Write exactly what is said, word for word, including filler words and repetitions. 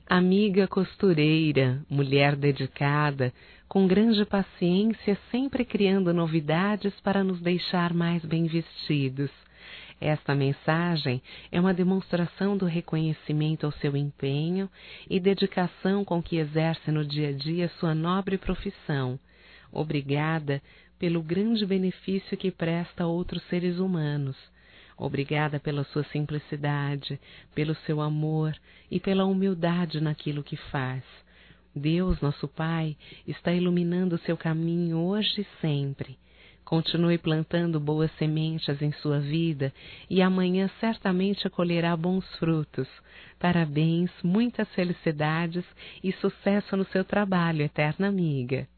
Amiga costureira, mulher dedicada, com grande paciência, sempre criando novidades para nos deixar mais bem vestidos. Esta mensagem é uma demonstração do reconhecimento ao seu empenho e dedicação com que exerce no dia a dia sua nobre profissão. Obrigada pelo grande benefício que presta a outros seres humanos. Obrigada pela sua simplicidade, pelo seu amor e pela humildade naquilo que faz. Deus, nosso Pai, está iluminando o seu caminho hoje e sempre. Continue plantando boas sementes em sua vida e amanhã certamente colherá bons frutos. Parabéns, muitas felicidades e sucesso no seu trabalho, eterna amiga.